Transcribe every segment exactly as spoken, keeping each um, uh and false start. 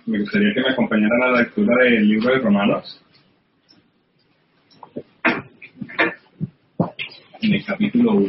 me gustaría que me acompañaran a la lectura del libro de Romanos, en el capítulo uno.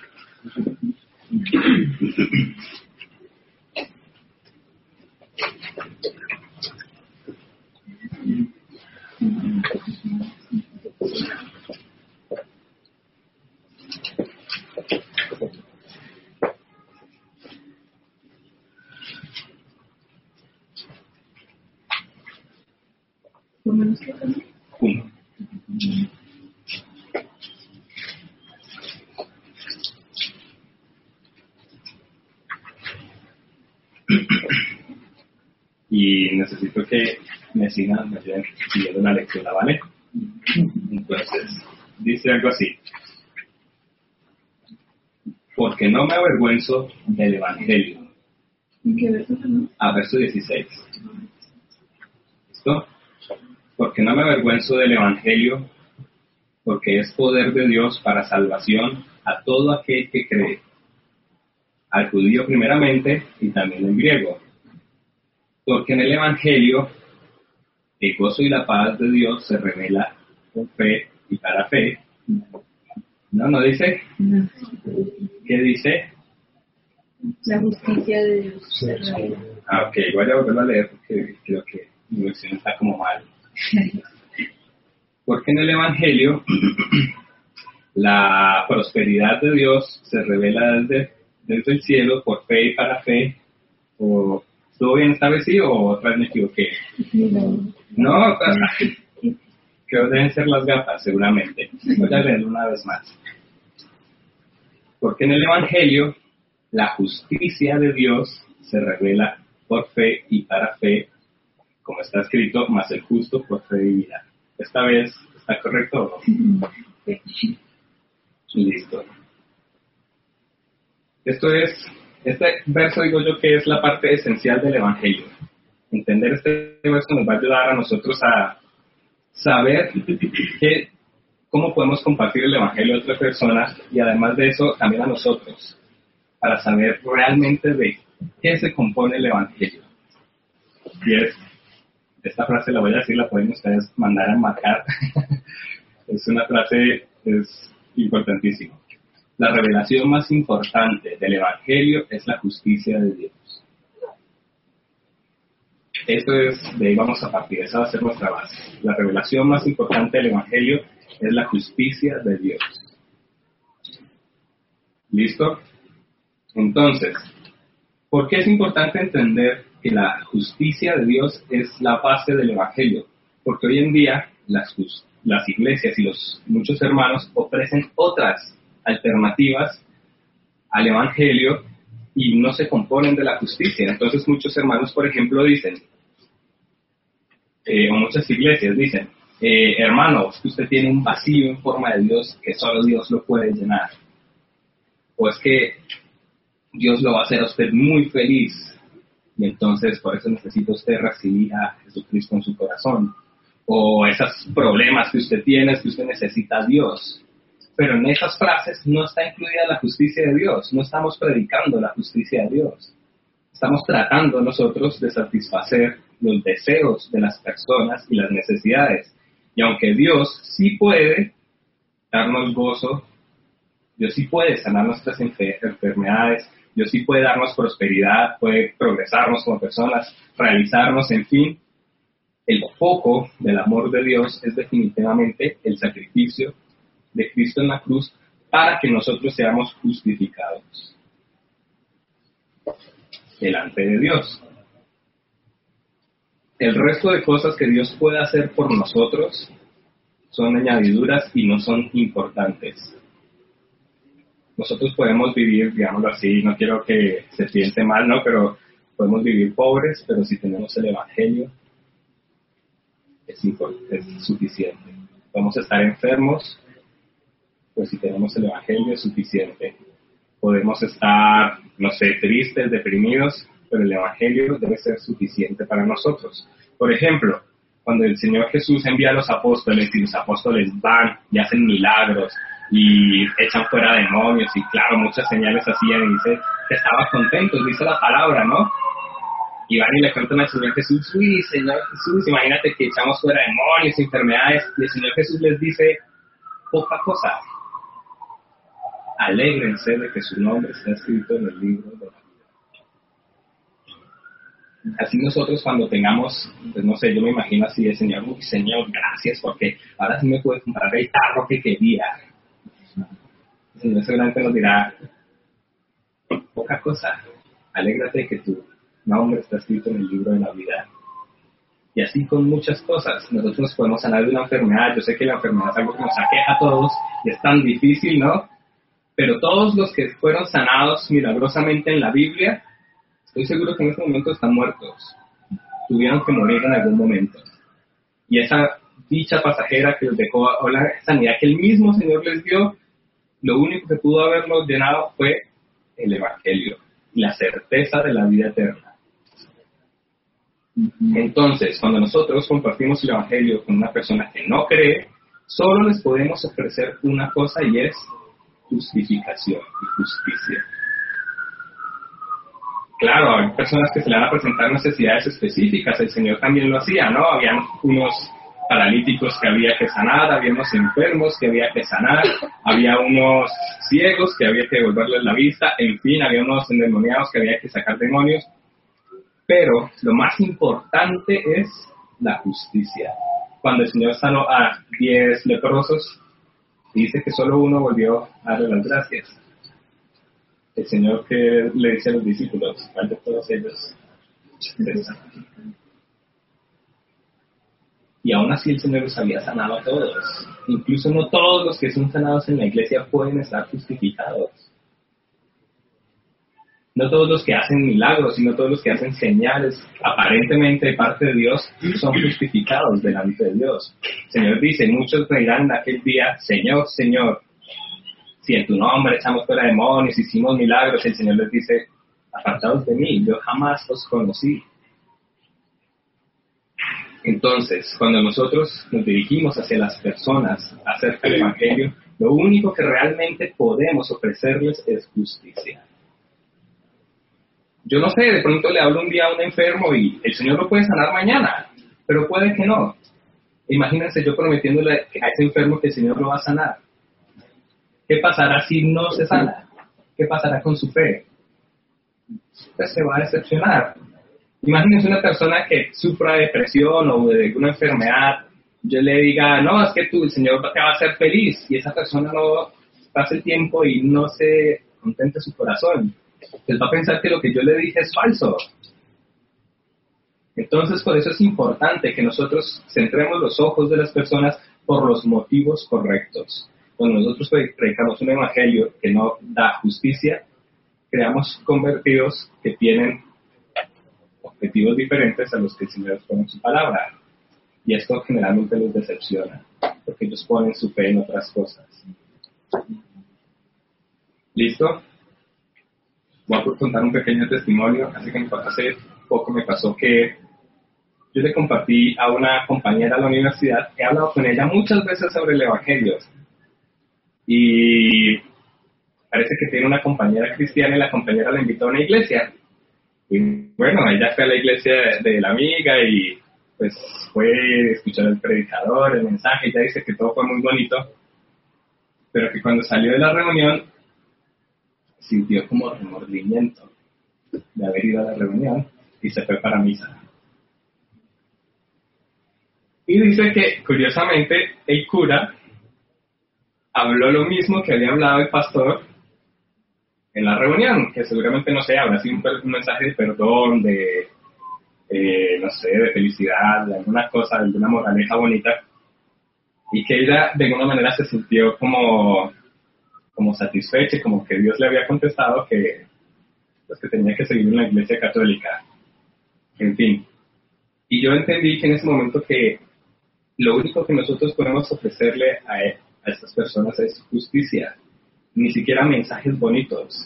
Romanos qué también. Uno. Y necesito que me sigan, me sigan siguiendo la lectura, ¿vale? Entonces, dice algo así. Porque no me avergüenzo del Evangelio. ¿En qué verso también? A verso dieciséis. ¿Listo? Porque no me avergüenzo del Evangelio, porque es poder de Dios para salvación a todo aquel que cree, al judío primeramente y también al griego. Porque en el Evangelio el gozo y la paz de Dios se revela con fe y para fe. ¿No? ¿No dice? No. ¿Qué dice? La justicia de Dios se revela. Ah, ok, voy a volverlo a leer porque creo que mi versión está como mal. Porque en el Evangelio la prosperidad de Dios se revela desde, desde el cielo por fe y para fe. O, ¿estuvo bien esta vez sí o otra vez me equivoqué? No. No, que deben ser las gafas seguramente. Voy a leerlo una vez más. Porque en el Evangelio la justicia de Dios se revela por fe y para fe, como está escrito, más el justo por fe vivirá. ¿Esta vez está correcto o no? Listo. Esto es, este verso digo yo que es la parte esencial del Evangelio. Entender este verso nos va a ayudar a nosotros a saber que, cómo podemos compartir el Evangelio a otras personas y además de eso también a nosotros, para saber realmente de qué se compone el Evangelio. Y es, esta frase la voy a decir, la pueden ustedes mandar a marcar. Es una frase, es importantísima. La revelación más importante del Evangelio es la justicia de Dios. Esto es, de ahí vamos a partir, esa va a ser nuestra base. La revelación más importante del Evangelio es la justicia de Dios. ¿Listo? Entonces, ¿por qué es importante entender que la justicia de Dios es la base del Evangelio? Porque hoy en día las, las iglesias y los muchos hermanos ofrecen otras alternativas al Evangelio y no se componen de la justicia. Entonces muchos hermanos, por ejemplo, dicen, eh, o muchas iglesias dicen, eh, hermano, es que usted tiene un vacío en forma de Dios que solo Dios lo puede llenar. O es que Dios lo va a hacer a usted muy feliz y entonces por eso necesita usted recibir a Jesucristo en su corazón. O esos problemas que usted tiene es que usted necesita a Dios. Pero en esas frases no está incluida la justicia de Dios, no estamos predicando la justicia de Dios. Estamos tratando nosotros de satisfacer los deseos de las personas y las necesidades. Y aunque Dios sí puede darnos gozo, Dios sí puede sanar nuestras enfermedades, Dios sí puede darnos prosperidad, puede progresarnos como personas, realizarnos, en fin, el foco del amor de Dios es definitivamente el sacrificio de Cristo en la cruz para que nosotros seamos justificados delante de Dios. El resto de cosas que Dios puede hacer por nosotros son añadiduras y no son importantes. Nosotros podemos vivir, digámoslo así, no quiero que se piense mal, ¿no? Pero podemos vivir pobres, pero si tenemos el Evangelio, es, es suficiente. Podemos estar enfermos, pues si tenemos el Evangelio es suficiente. Podemos estar, no sé, tristes, deprimidos, pero el Evangelio debe ser suficiente para nosotros. Por ejemplo, cuando el Señor Jesús envía a los apóstoles y los apóstoles van y hacen milagros y echan fuera demonios y claro, muchas señales hacían y dice que estaban contentos, dice la palabra, ¿no? y van y le cuentan al Señor Jesús, uy, Señor Jesús, imagínate que echamos fuera demonios, enfermedades, y el Señor Jesús les dice, poca cosa, alégrense de que su nombre está escrito en el libro de la vida. Así nosotros cuando tengamos, pues no sé, yo me imagino así de Señor, uy, Señor, gracias, porque ahora sí me puedo comprar el carro que quería. El Señor seguramente nos dirá, poca cosa, alégrate de que tu nombre está escrito en el libro de la vida. Y así con muchas cosas, nosotros nos podemos sanar de una enfermedad. Yo sé que la enfermedad es algo que nos aqueja a todos y es tan difícil, ¿no? Pero todos los que fueron sanados milagrosamente en la Biblia, estoy seguro que en este momento están muertos. Tuvieron que morir en algún momento. Y esa dicha pasajera que les dejó, o la sanidad que el mismo Señor les dio, lo único que pudo haberlos llenado fue el Evangelio y la certeza de la vida eterna. Entonces, cuando nosotros compartimos el Evangelio con una persona que no cree, solo les podemos ofrecer una cosa y es justificación y justicia. Claro, hay personas que se le van a presentar necesidades específicas, el Señor también lo hacía, ¿no? Habían unos paralíticos que había que sanar, había unos enfermos que había que sanar, había unos ciegos que había que devolverles la vista, en fin, había unos endemoniados que había que sacar demonios. Pero lo más importante es la justicia. Cuando el Señor sanó a diez leprosos, dice que solo uno volvió a darle las gracias. El Señor que le dice a los discípulos, ¿cuál de todos ellos? Y aún así el Señor los había sanado a todos. Incluso no todos los que son sanados en la iglesia pueden estar justificados. No todos los que hacen milagros, sino todos los que hacen señales aparentemente de parte de Dios son justificados delante de Dios. El Señor dice, muchos me dirán en aquel día, Señor, Señor, si en tu nombre echamos fuera demonios, hicimos milagros, el Señor les dice, apartados de mí, yo jamás os conocí. Entonces, cuando nosotros nos dirigimos hacia las personas acerca del Evangelio, lo único que realmente podemos ofrecerles es justicia. Yo no sé, de pronto le hablo un día a un enfermo y el Señor lo puede sanar mañana, pero puede que no. Imagínense yo prometiéndole a ese enfermo que el Señor lo va a sanar. ¿Qué pasará si no se sana? ¿Qué pasará con su fe? Pues se va a decepcionar. Imagínense una persona que sufra depresión o de alguna enfermedad, yo le diga, no, es que tú, el Señor te va a hacer feliz, y esa persona no pasa el tiempo y no se contente su corazón. Él va a pensar que lo que yo le dije es falso. Entonces, por eso es importante que nosotros centremos los ojos de las personas por los motivos correctos. Cuando nosotros predicamos un evangelio que no da justicia, creamos convertidos que tienen objetivos diferentes a los que el Señor pone en su palabra. Y esto generalmente los decepciona, porque ellos ponen su fe en otras cosas. ¿Listo? Voy a contar un pequeño testimonio. Así que hace poco me pasó que yo le compartí a una compañera de la universidad, he hablado con ella muchas veces sobre el Evangelio. Y parece que tiene una compañera cristiana y la compañera la invitó a una iglesia. Y bueno, ella fue a la iglesia de, de la amiga y pues fue a escuchar al predicador, el mensaje, y ella dice que todo fue muy bonito, pero que cuando salió de la reunión sintió como remordimiento de haber ido a la reunión y se fue para misa. Y dice que, curiosamente, el cura habló lo mismo que había hablado el pastor en la reunión, que seguramente, no sé, habrá sido un, un mensaje de perdón, de, eh, no sé, de felicidad, de alguna cosa, de alguna moraleja bonita, y que ella, de alguna manera, se sintió como... como satisfecha, como que Dios le había contestado que, pues, que tenía que seguir en la iglesia católica. En fin. Y yo entendí que en ese momento que lo único que nosotros podemos ofrecerle a, a estas personas es justicia. Ni siquiera mensajes bonitos.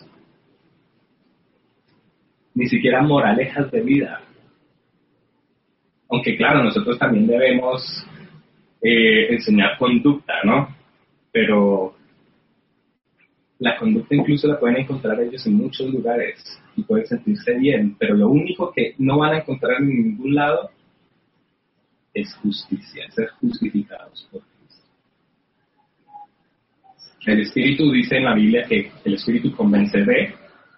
Ni siquiera moralejas de vida. Aunque claro, nosotros también debemos eh, enseñar conducta, ¿no? Pero La conducta incluso la pueden encontrar ellos en muchos lugares y pueden sentirse bien, pero lo único que no van a encontrar en ningún lado es justicia, ser justificados por Cristo. El Espíritu dice en la Biblia que el Espíritu convence de,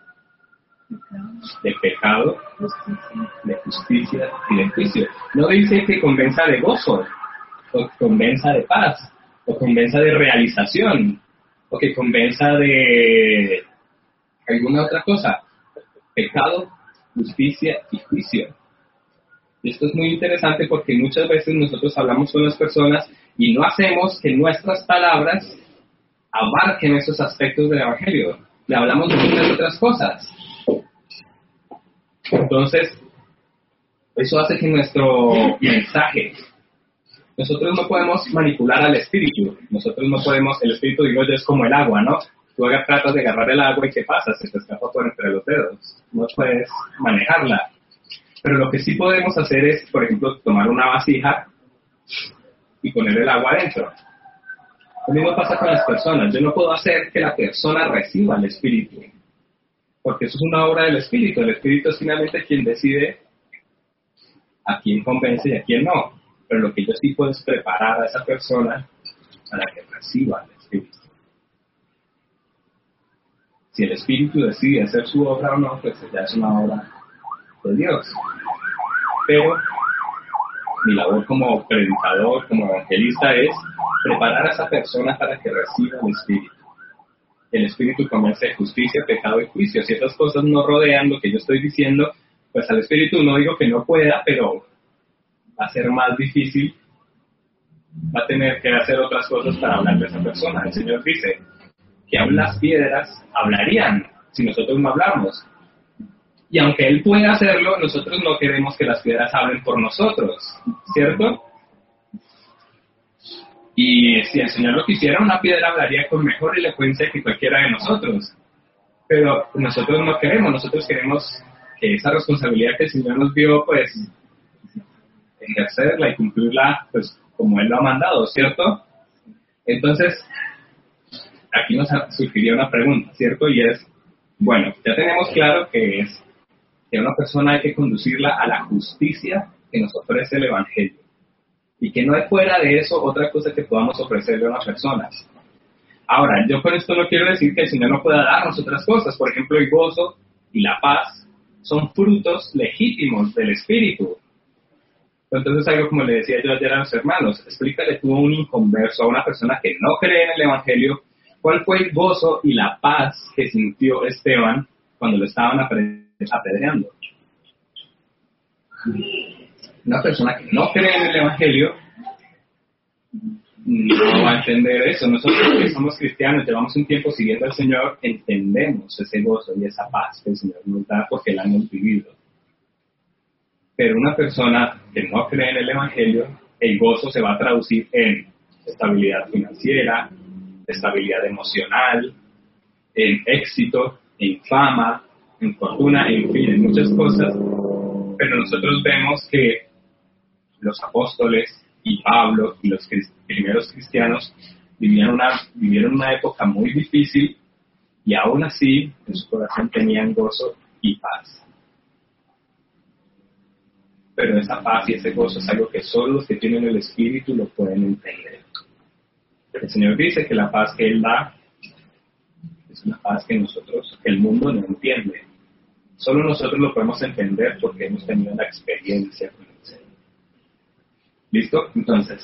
de pecado, de justicia y de juicio. No dice que convenza de gozo, o que convenza de paz, o convenza de realización, o que convenza de alguna otra cosa. Pecado, justicia y juicio. Y esto es muy interesante porque muchas veces nosotros hablamos con las personas y no hacemos que nuestras palabras abarquen esos aspectos del Evangelio. Le hablamos de muchas otras cosas. Entonces, eso hace que nuestro mensaje, nosotros no podemos manipular al Espíritu. Nosotros no podemos, el Espíritu, digo yo, es como el agua, ¿no? Tú tratas de agarrar el agua y ¿qué pasa? Se te escapa por entre los dedos. No puedes manejarla. Pero lo que sí podemos hacer es, por ejemplo, tomar una vasija y poner el agua adentro. Lo mismo pasa con las personas. Yo no puedo hacer que la persona reciba el Espíritu, porque eso es una obra del Espíritu. El Espíritu es finalmente quien decide a quién convence y a quién no. Pero lo que yo sí puedo es preparar a esa persona para que reciba el Espíritu. Si el Espíritu decide hacer su obra o no, pues ya es una obra de Dios. Pero mi labor como predicador, como evangelista, es preparar a esa persona para que reciba el Espíritu. El Espíritu convence de justicia, pecado y juicio. Si esas cosas no rodean lo que yo estoy diciendo, pues al Espíritu no digo que no pueda, pero va a ser más difícil. Va a tener que hacer otras cosas para hablarle a esa persona. El Señor dice que aún las piedras hablarían si nosotros no hablamos. Y aunque Él puede hacerlo, nosotros no queremos que las piedras hablen por nosotros, ¿cierto? Y si el Señor lo quisiera, una piedra hablaría con mejor elocuencia que cualquiera de nosotros. Pero nosotros no queremos, nosotros queremos que esa responsabilidad que el Señor nos dio, pues, ejercerla y cumplirla, pues, como Él lo ha mandado, ¿cierto? Entonces, aquí nos surgiría una pregunta, ¿cierto? Y es, bueno, ya tenemos claro que es que a una persona hay que conducirla a la justicia que nos ofrece el Evangelio. Y que no hay fuera de eso otra cosa que podamos ofrecerle a una persona. Ahora, yo con esto no quiero decir que el Señor no pueda darnos otras cosas. Por ejemplo, el gozo y la paz son frutos legítimos del Espíritu. Entonces, algo como le decía yo ayer a los hermanos, explícale tú a un inconverso, a una persona que no cree en el Evangelio, cuál fue el gozo y la paz que sintió Esteban cuando lo estaban apedreando. Una persona que no cree en el Evangelio no va a entender eso. Nosotros que somos cristianos, llevamos un tiempo siguiendo al Señor, entendemos ese gozo y esa paz que el Señor nos da porque la hemos vivido. Pero una persona que no cree en el Evangelio, el gozo se va a traducir en estabilidad financiera, estabilidad emocional, en éxito, en fama, en fortuna, en fin, en muchas cosas. Pero nosotros vemos que los apóstoles y Pablo y los crist- primeros cristianos vivían una, vivieron una época muy difícil y aún así en su corazón tenían gozo y paz. Pero esa paz y ese gozo es algo que solo los que tienen el Espíritu lo pueden entender. El Señor dice que la paz que Él da es una paz que nosotros, que el mundo no entiende. Solo nosotros lo podemos entender porque hemos tenido la experiencia con el Señor. ¿Listo? Entonces,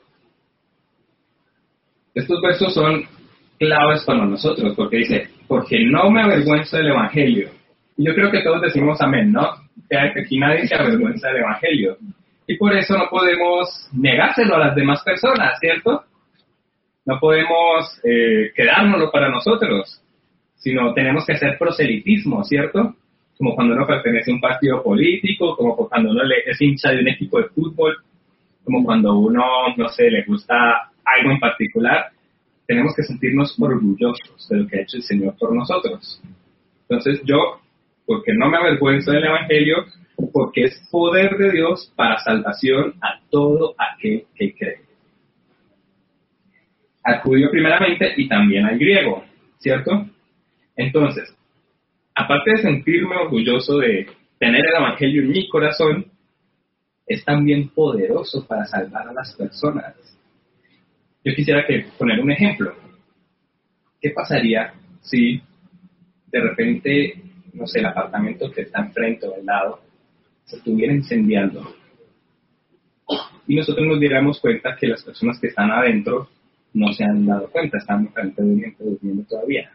estos versos son claves para nosotros porque dice, porque no me avergüenzo del Evangelio. Y yo creo que todos decimos amén, ¿no? Que aquí nadie se avergüenza del Evangelio. Y por eso no podemos negárselo a las demás personas, ¿cierto? No podemos eh, quedárnoslo para nosotros, sino tenemos que hacer proselitismo, ¿cierto? Como cuando uno pertenece a un partido político, como cuando uno es hincha de un equipo de fútbol, como cuando uno, no sé, le gusta algo en particular, tenemos que sentirnos orgullosos de lo que ha hecho el Señor por nosotros. Entonces yo, porque no me avergüenzo del Evangelio, porque es poder de Dios para salvación a todo aquel que cree. Al judío primeramente y también al griego, ¿cierto? Entonces, aparte de sentirme orgulloso de tener el Evangelio en mi corazón, es también poderoso para salvar a las personas. Yo quisiera que poner un ejemplo. ¿Qué pasaría si de repente, no sé, el apartamento que está enfrente o al lado se estuviera incendiando y nosotros nos diéramos cuenta que las personas que están adentro no se han dado cuenta, están aparentemente durmiendo todavía?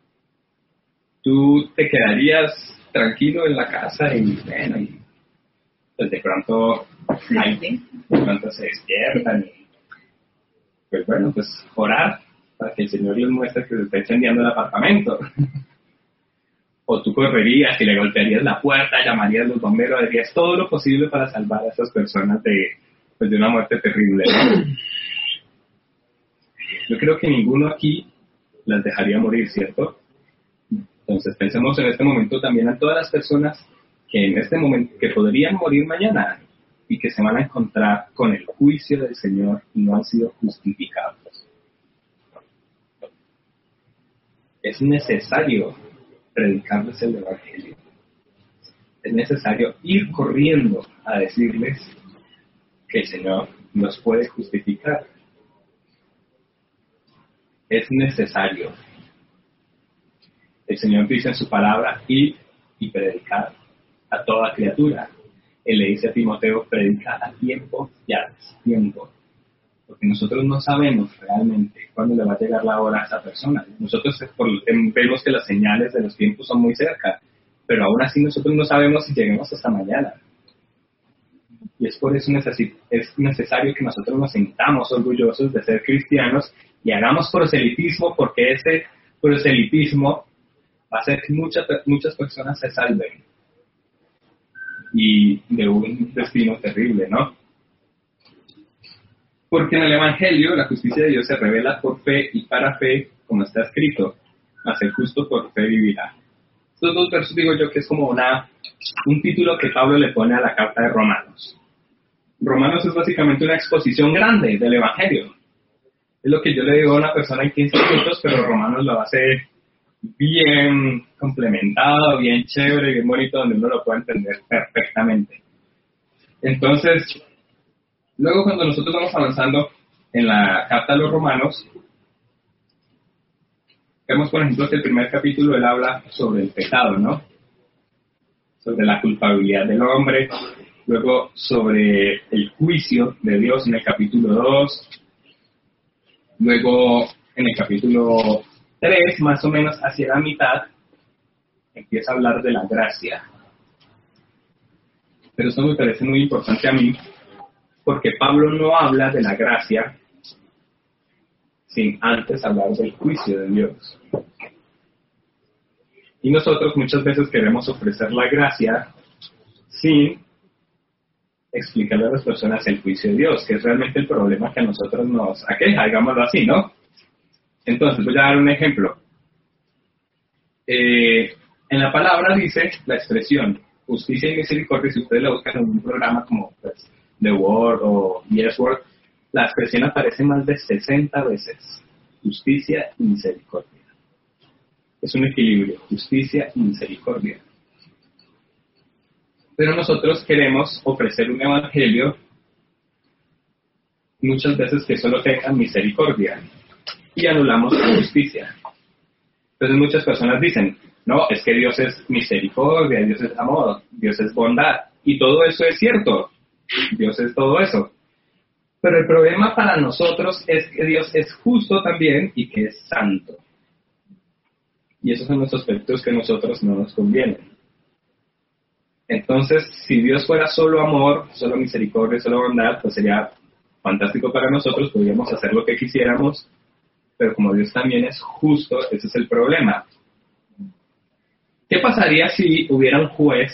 ¿Tú te quedarías tranquilo en la casa y, bueno, y pues de pronto, ay, de pronto se despiertan y, pues bueno, pues orar para que el Señor les muestre que se está incendiando el apartamento? O tú correrías y le golpearías la puerta, llamarías a los bomberos, harías todo lo posible para salvar a esas personas de, pues, de una muerte terrible, ¿no? Yo creo que ninguno aquí las dejaría morir, ¿cierto? Entonces pensemos en este momento también a todas las personas que en este momento, que podrían morir mañana y que se van a encontrar con el juicio del Señor y no han sido justificados. Es necesario predicarles el Evangelio. Es necesario ir corriendo a decirles que el Señor nos puede justificar. Es necesario. El Señor dice en su palabra, ir y predicar a toda criatura. Él le dice a Timoteo, predica a tiempo y a destiempo. Porque nosotros no sabemos realmente cuándo le va a llegar la hora a esa persona. Nosotros vemos que las señales de los tiempos son muy cerca, pero aún así nosotros no sabemos si lleguemos hasta mañana. Y es por eso necesi- es necesario que nosotros nos sintamos orgullosos de ser cristianos y hagamos proselitismo, porque ese proselitismo va a hacer que muchas, muchas personas se salven y de un destino terrible, ¿no? Porque en el Evangelio la justicia de Dios se revela por fe y para fe, como está escrito, mas el justo por fe vivirá. Estos dos versos digo yo que es como una, un título que Pablo le pone a la carta de Romanos. Romanos es básicamente una exposición grande del Evangelio. Es lo que yo le digo a una persona en quince minutos, pero Romanos lo hace bien complementado, bien chévere, bien bonito, donde uno lo puede entender perfectamente. Entonces, luego cuando nosotros vamos avanzando en la carta a los Romanos, vemos por ejemplo que el primer capítulo él habla sobre el pecado, ¿no? Sobre la culpabilidad del hombre, luego sobre el juicio de Dios en el capítulo dos, luego en el capítulo tres, más o menos hacia la mitad, empieza a hablar de la gracia. Pero esto me parece muy importante a mí, porque Pablo no habla de la gracia sin antes hablar del juicio de Dios. Y nosotros muchas veces queremos ofrecer la gracia sin explicarle a las personas el juicio de Dios, que es realmente el problema que a nosotros nos aqueja, digámoslo así, ¿no? Entonces, voy a dar un ejemplo. Eh, en la palabra dice la expresión justicia y misericordia. Si ustedes la buscan en un programa como pues, The Word o Yes Word, la expresión aparece más de sesenta veces. Justicia y misericordia. Es un equilibrio, justicia y misericordia. Pero nosotros queremos ofrecer un evangelio muchas veces que solo tenga misericordia y anulamos la justicia. Entonces muchas personas dicen, no, es que Dios es misericordia, Dios es amor, Dios es bondad, y todo eso es cierto, Dios es todo eso. Pero el problema para nosotros es que Dios es justo también y que es santo. Y esos son los aspectos que a nosotros no nos convienen. Entonces, si Dios fuera solo amor, solo misericordia, solo bondad, pues sería fantástico para nosotros, podríamos hacer lo que quisiéramos, pero como Dios también es justo, ese es el problema. ¿Qué pasaría si hubiera un juez?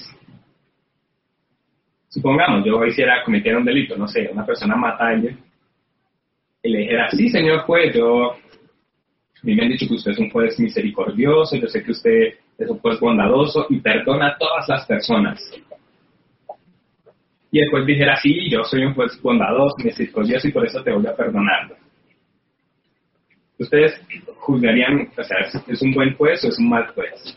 Supongamos, yo hiciera, cometiera un delito, no sé, una persona mata a alguien, y le dijera, sí, señor juez, yo, a mí me han dicho que usted es un juez misericordioso, yo sé que usted es un juez bondadoso y perdona a todas las personas. Y el juez dijera, sí, yo soy un juez bondadoso, misericordioso y por eso te voy a perdonar. ¿Ustedes juzgarían, o sea, ¿es, es un buen juez o es un mal juez?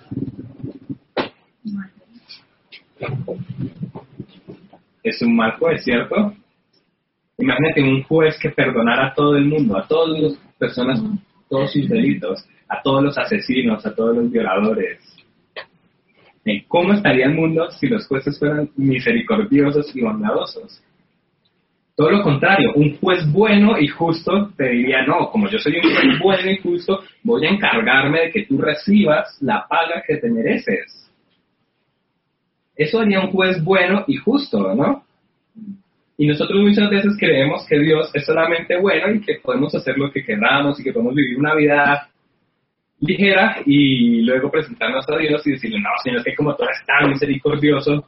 Es un mal juez, ¿cierto? Imagínate un juez que perdonara a todo el mundo, a todas las personas, todos sus delitos, a todos los asesinos, a todos los violadores. ¿Cómo estaría el mundo si los jueces fueran misericordiosos y bondadosos? Todo lo contrario, un juez bueno y justo te diría, no, como yo soy un juez bueno y justo, voy a encargarme de que tú recibas la paga que te mereces. Eso haría un juez bueno y justo, ¿no? Y nosotros muchas veces creemos que Dios es solamente bueno y que podemos hacer lo que queramos y que podemos vivir una vida ligera y luego presentarnos a Dios y decirle, no, Señor, es que como tú eres tan misericordioso,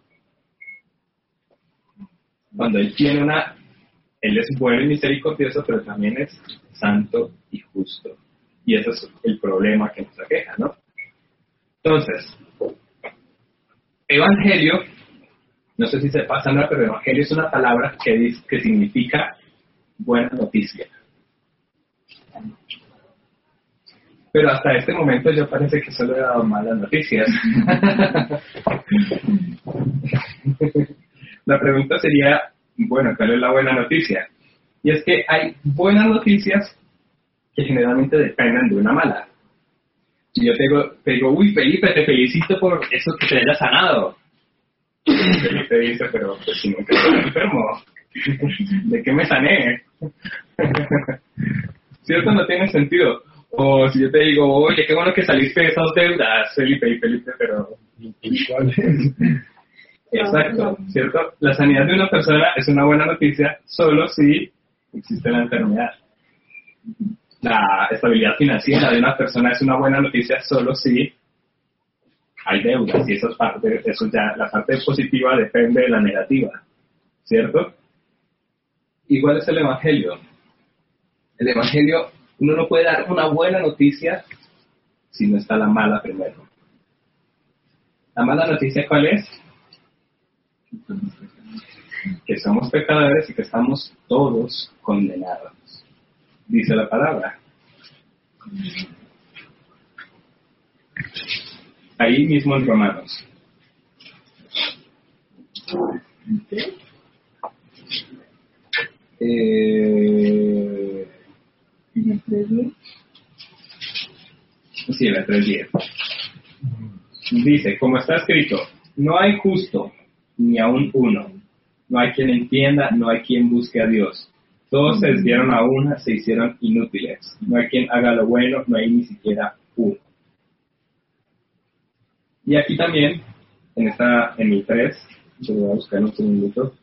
cuando Él tiene una, Él es bueno y misericordioso, pero también es santo y justo. Y ese es el problema que nos aqueja, ¿no? Entonces, evangelio, no sé si se pasa, ¿no? Pero evangelio es una palabra que, dice, que significa buena noticia. Pero hasta este momento yo parece que solo he dado malas noticias. La pregunta sería, bueno, ¿cuál es la buena noticia? Y es que hay buenas noticias que generalmente dependen de una mala. Y yo te digo, te digo, uy, Felipe, te felicito por eso que te haya sanado. Felipe dice, pero pues si nunca estoy enfermo, ¿de qué me sané? ¿Cierto? No tiene sentido. O si yo te digo, oye, qué bueno que saliste de esas deudas, Felipe y Felipe, pero... Exacto, ¿cierto? La sanidad de una persona es una buena noticia solo si existe la enfermedad. La estabilidad financiera de una persona es una buena noticia solo si hay deudas, y eso es parte, eso ya, la parte positiva depende de la negativa, ¿cierto? Igual es el Evangelio. El Evangelio, uno no puede dar una buena noticia si no está la mala primero. ¿La mala noticia cuál es? Que somos pecadores y que estamos todos condenados. Dice la palabra. Ahí mismo en Romanos. Eh, sí, la tres diez. Dice, como está escrito, no hay justo, ni aun uno. No hay quien entienda, no hay quien busque a Dios. Todos se desviaron a una, se hicieron inútiles. No hay quien haga lo bueno, no hay ni siquiera uno. Y aquí también, en esta, en el tres, yo voy a buscar un segundito.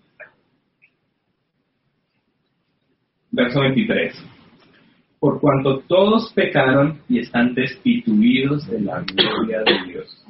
Verso veintitrés. Por cuanto todos pecaron y están destituidos de la gloria de Dios.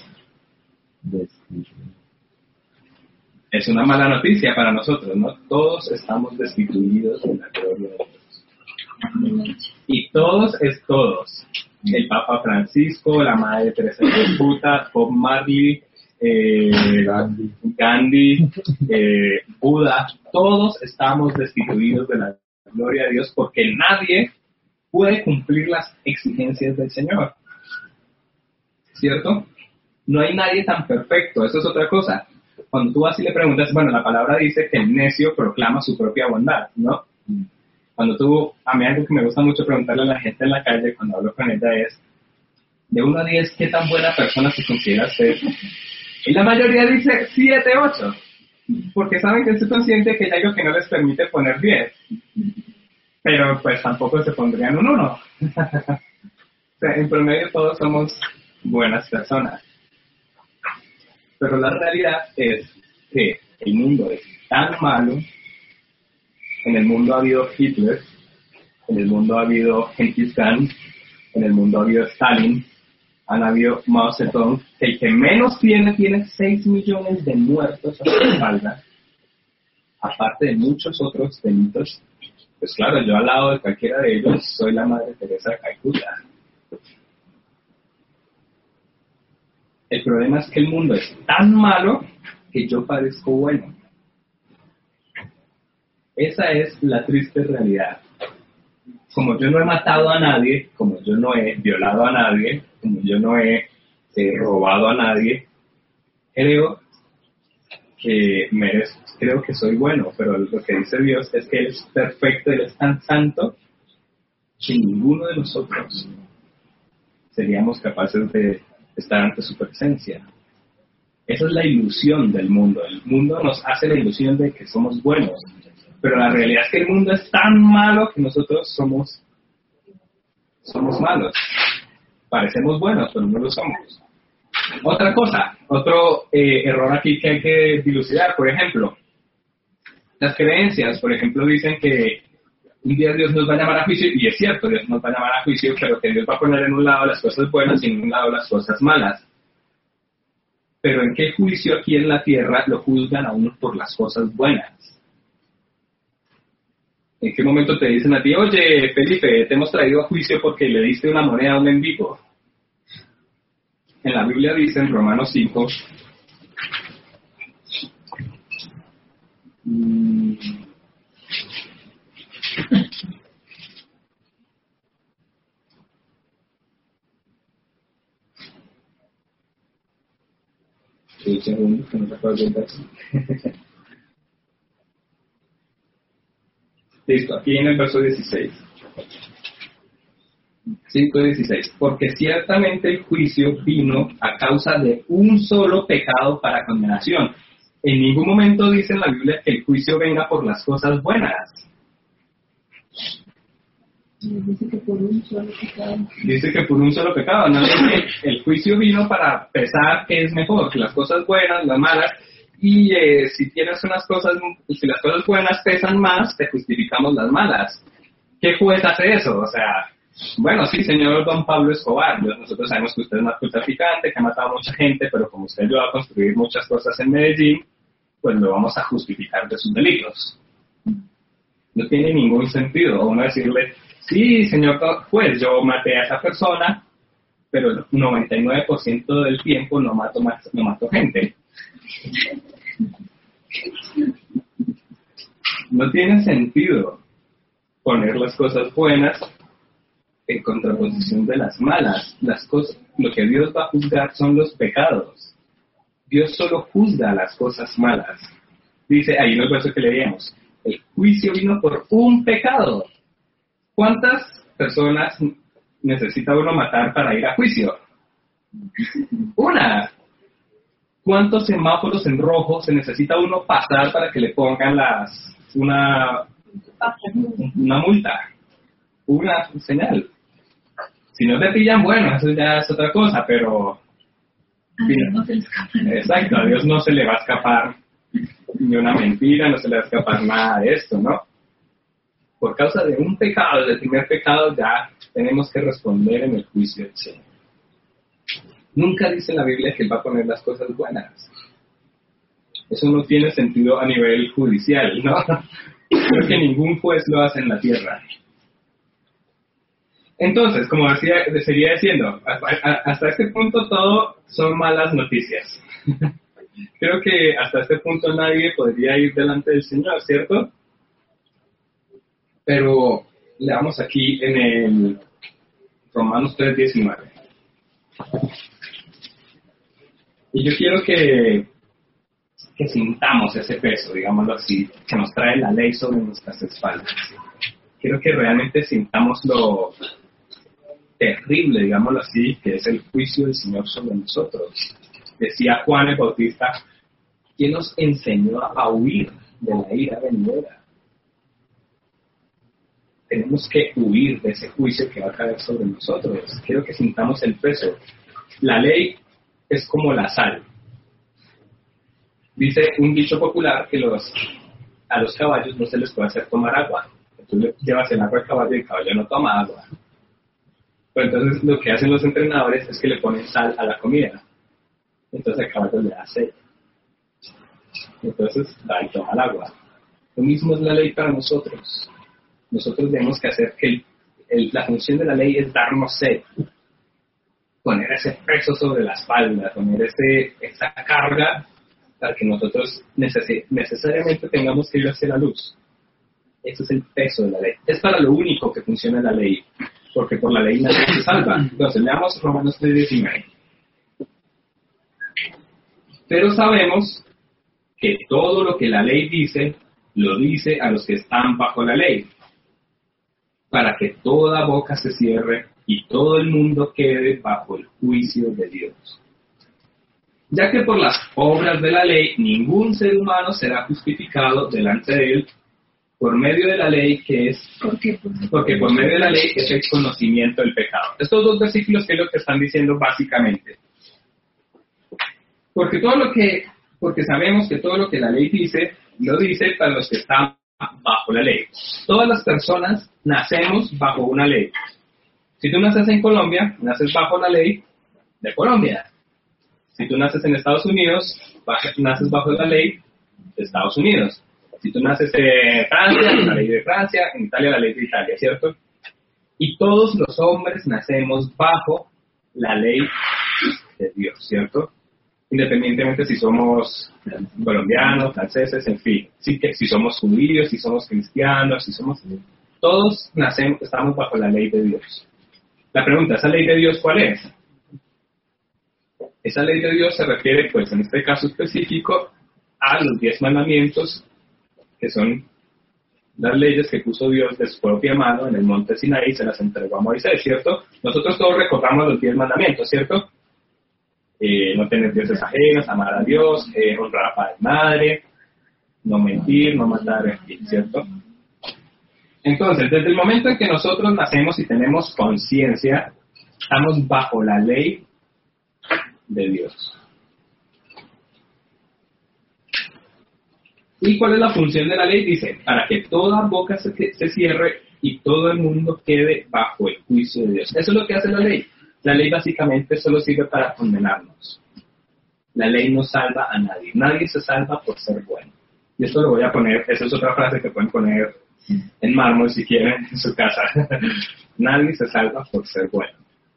Es una mala noticia para nosotros, ¿no? Todos estamos destituidos de la gloria de Dios. Y todos es todos. El Papa Francisco, la Madre Teresa de Calcuta, Bob Marley, eh, Gandhi, Gandhi eh, Buda, todos estamos destituidos de la gloria de Dios porque nadie puede cumplir las exigencias del Señor. ¿Cierto? No hay nadie tan perfecto, eso es otra cosa. Cuando tú así le preguntas, bueno, la palabra dice que el necio proclama su propia bondad, ¿no? Cuando tú, a mí algo que me gusta mucho preguntarle a la gente en la calle cuando hablo con ella es, de uno a diez, ¿qué tan buena persona se considera ser? Y la mayoría dice siete, ocho, porque saben que estoy consciente que hay algo que no les permite poner diez, pero pues tampoco se pondrían un uno. O sea, en promedio todos somos buenas personas. Pero la realidad es que el mundo es tan malo, en el mundo ha habido Hitler, en el mundo ha habido Genghis Khan, en el mundo ha habido Stalin, han habido Mao Zedong, que el que menos tiene, tiene seis millones de muertos a su espalda, aparte de muchos otros delitos. Pues claro, yo al lado de cualquiera de ellos soy la Madre Teresa de Calcuta. El problema es que el mundo es tan malo que yo parezco bueno. Esa es la triste realidad. como yo no he matado a nadie, como yo no he violado a nadie, como yo no he eh, robado a nadie, creo que merezco, creo que soy bueno, pero lo que dice Dios es que Él es perfecto, Él es tan santo que ninguno de nosotros seríamos capaces de estar ante su presencia. Esa es la ilusión del mundo. El mundo nos hace la ilusión de que somos buenos, pero la realidad es que el mundo es tan malo que nosotros somos, somos malos. Parecemos buenos, pero no lo somos. Otra cosa, otro eh, error aquí que hay que dilucidar, por ejemplo, las creencias, por ejemplo, dicen que un día Dios nos va a llamar a juicio, y es cierto, Dios nos va a llamar a juicio, pero que Dios va a poner en un lado las cosas buenas y en un lado las cosas malas. Pero ¿en qué juicio aquí en la tierra lo juzgan a uno por las cosas buenas? ¿En qué momento te dicen a ti, oye, Felipe, te hemos traído a juicio porque le diste una moneda a un mendigo? En la Biblia dice en Romanos cinco, mmm, un segundo, que no recuerdo el verso. Listo, aquí en el verso dieciséis. cinco dieciséis. Porque ciertamente el juicio vino a causa de un solo pecado para condenación. En ningún momento dice en la Biblia que el juicio venga por las cosas buenas. Dice que por un solo pecado. Dice que por un solo pecado. No dice que el juicio vino para pesar qué es mejor, que las cosas buenas, las malas. Y eh, si tienes unas cosas, si las cosas buenas pesan más, te justificamos las malas. ¿Qué juez hace eso? O sea, bueno, sí, señor don Pablo Escobar, nosotros sabemos que usted es narcotraficante, que ha matado a mucha gente, pero como usted ayudó a construir muchas cosas en Medellín, pues lo vamos a justificar de sus delitos. No tiene ningún sentido uno decirle, sí, señor juez, yo maté a esa persona, pero el noventa y nueve por ciento del tiempo no mato, no mato gente. No tiene sentido poner las cosas buenas en contraposición de las malas. Las cosas, lo que Dios va a juzgar son los pecados. Dios solo juzga las cosas malas. Dice ahí en el verso que leíamos, el juicio vino por un pecado. ¿Cuántas personas necesita uno matar para ir a juicio? Una. ¿Cuántos semáforos en rojo se necesita uno pasar para que le pongan las una una multa? Una señal. Si no te pillan, bueno, eso ya es otra cosa, pero... A Dios no se le escapa. Exacto, a Dios no se le va a escapar ni una mentira, no se le va a escapar nada de esto, ¿no? Por causa de un pecado, del primer pecado, ya tenemos que responder en el juicio del Señor. Nunca dice en la Biblia que Él va a poner las cosas buenas. Eso no tiene sentido a nivel judicial, ¿no? Creo que ningún juez lo hace en la tierra. Entonces, como decía, seguía diciendo, hasta este punto todo son malas noticias. Creo que hasta este punto nadie podría ir delante del Señor, ¿cierto? Pero leamos aquí en el Romanos tres diecinueve. Y yo quiero que, que sintamos ese peso, digámoslo así, que nos trae la ley sobre nuestras espaldas. Quiero que realmente sintamos lo terrible, digámoslo así, que es el juicio del Señor sobre nosotros. Decía Juan el Bautista, ¿quién nos enseñó a huir de la ira venidera? Tenemos que huir de ese juicio que va a caer sobre nosotros. Quiero que sintamos el peso. La ley es como la sal. Dice un dicho popular que los, a los caballos no se les puede hacer tomar agua. Tú le llevas el agua al caballo y el caballo no toma agua. Pero entonces lo que hacen los entrenadores es que le ponen sal a la comida. Entonces el caballo le da sed. Entonces da y toma el agua. Lo mismo es la ley para nosotros. Nosotros tenemos que hacer que el, el, la función de la ley es darnos sed. Poner ese peso sobre la espalda, poner ese, esa carga para que nosotros neces- necesariamente tengamos que ir hacia la luz. Ese es el peso de la ley. Es para lo único que funciona la ley, porque por la ley nadie se salva. Entonces, leamos Romanos tres diecinueve. Pero sabemos que todo lo que la ley dice, lo dice a los que están bajo la ley, para que toda boca se cierre y todo el mundo quede bajo el juicio de Dios. Ya que por las obras de la ley ningún ser humano será justificado delante de él por medio de la ley, que es ¿Por qué? porque por medio de la ley es el conocimiento del pecado. Estos dos versículos, ¿qué es lo que están diciendo básicamente? Porque todo lo que, porque sabemos que todo lo que la ley dice, lo dice para los que están bajo la ley. Todas las personas nacemos bajo una ley. Si tú naces en Colombia, naces bajo la ley de Colombia. Si tú naces en Estados Unidos, naces bajo la ley de Estados Unidos. Si tú naces en Francia, la ley de Francia, en Italia, la ley de Italia, ¿cierto? Y todos los hombres nacemos bajo la ley de Dios, ¿cierto? Independientemente si somos colombianos, franceses, en fin, si, si somos judíos, si somos cristianos, si somos... Todos nacemos, estamos bajo la ley de Dios. La pregunta, ¿esa ley de Dios cuál es? Esa ley de Dios se refiere, pues en este caso específico, a los diez mandamientos, que son las leyes que puso Dios de su propia mano en el monte Sinaí y se las entregó a Moisés, ¿cierto? Nosotros todos recordamos los diez mandamientos, ¿cierto? Eh, no tener dioses ajenos, amar a Dios, eh, honrar a padre y madre, no mentir, no matar, en fin, ¿cierto? Entonces, desde el momento en que nosotros nacemos y tenemos conciencia, estamos bajo la ley de Dios. ¿Y cuál es la función de la ley? Dice, para que toda boca se, se cierre y todo el mundo quede bajo el juicio de Dios. Eso es lo que hace la ley. La ley básicamente solo sirve para condenarnos. La ley no salva a nadie. Nadie se salva por ser bueno. Y esto lo voy a poner, esa es otra frase que pueden poner en mármol si quieren en su casa. Nadie se salva por ser bueno.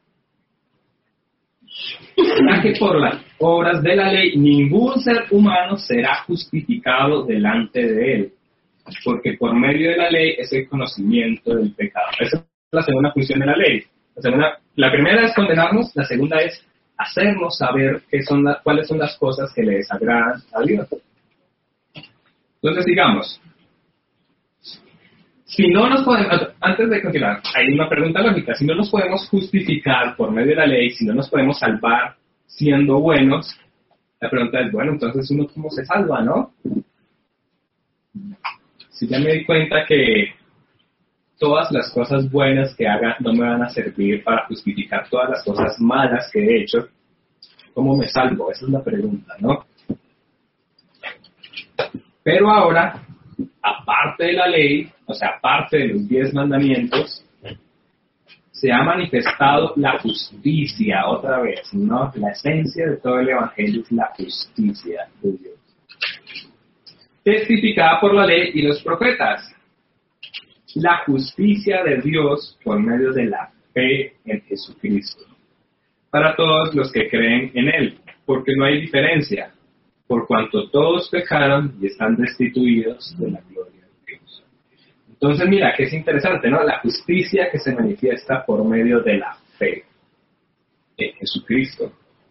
Ya que por las obras de la ley ningún ser humano será justificado delante de él, porque por medio de la ley es el conocimiento del pecado. Esa es la segunda función de la ley. La, segunda, la primera es condenarnos, la segunda es hacernos saber qué son la, cuáles son las cosas que le desagradan a Dios. Entonces, digamos, si no nos podemos, antes de continuar, hay una pregunta lógica, si no nos podemos justificar por medio de la ley, si no nos podemos salvar siendo buenos, la pregunta es, bueno, entonces uno cómo se salva, ¿no? Si ya me di cuenta que todas las cosas buenas que haga no me van a servir para justificar todas las cosas malas que he hecho, ¿cómo me salvo? Esa es la pregunta, ¿no? Pero ahora, aparte de la ley, o sea, aparte de los diez mandamientos, se ha manifestado la justicia otra vez, ¿no? La esencia de todo el Evangelio es la justicia de Dios, testificada por la ley y los profetas. La justicia de Dios por medio de la fe en Jesucristo, para todos los que creen en Él, porque no hay diferencia, por cuanto todos pecaron y están destituidos de la gloria de Dios. Entonces, mira, que es interesante, ¿no? La justicia que se manifiesta por medio de la fe en Jesucristo.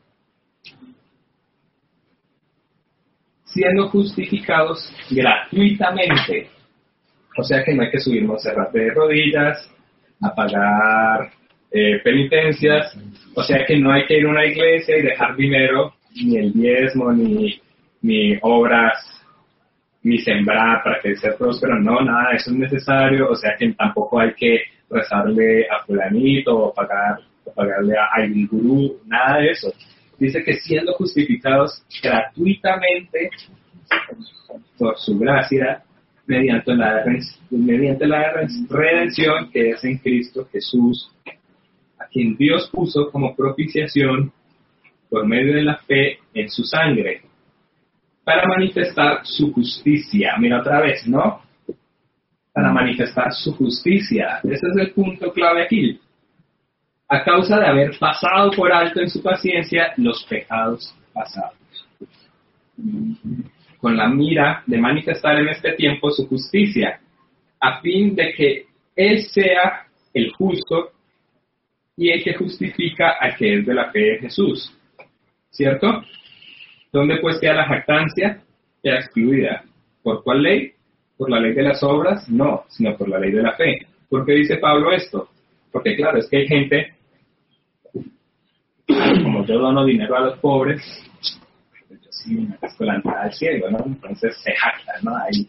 Siendo justificados gratuitamente. O sea que no hay que subirnos a de rodillas, a pagar eh, penitencias. O sea que no hay que ir a una iglesia y dejar dinero, ni el diezmo, ni, ni obras, ni sembrar para que sea próspero. No, nada de eso es necesario. O sea que tampoco hay que rezarle a fulanito o, pagar, o pagarle a algún gurú, nada de eso. Dice que siendo justificados gratuitamente por su gracia, mediante la, mediante la redención que es en Cristo Jesús, a quien Dios puso como propiciación por medio de la fe en su sangre, para manifestar su justicia. Mira otra vez, ¿no? Para manifestar su justicia. Ese es el punto clave aquí. A causa de haber pasado por alto en su paciencia los pecados pasados, con la mira de manifestar en este tiempo su justicia, a fin de que Él sea el justo y el que justifica al que es de la fe de Jesús. ¿Cierto? ¿Dónde pues queda la jactancia? Queda excluida. ¿Por cuál ley? ¿Por la ley de las obras? No, sino por la ley de la fe. ¿Por qué dice Pablo esto? Porque claro, es que hay gente, como yo dono dinero a los pobres, pues yo sí me merezco la entrada al cielo, ¿no? Entonces se jacta, ¿no? Ahí,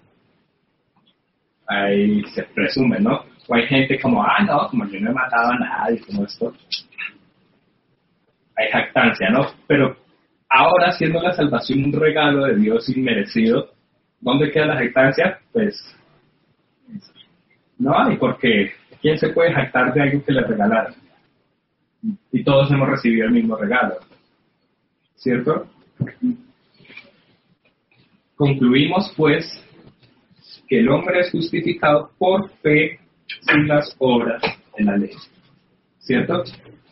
ahí se presume, ¿no? O hay gente como, ah, no, como yo no he matado a nadie, como esto. Hay jactancia, ¿no? Pero ahora, siendo la salvación un regalo de Dios inmerecido, ¿dónde queda la jactancia? Pues no hay, porque ¿quién se puede jactar de algo que le regalaron? Y todos hemos recibido el mismo regalo, ¿cierto? Concluimos, pues, que el hombre es justificado por fe sin las obras de la ley, ¿cierto?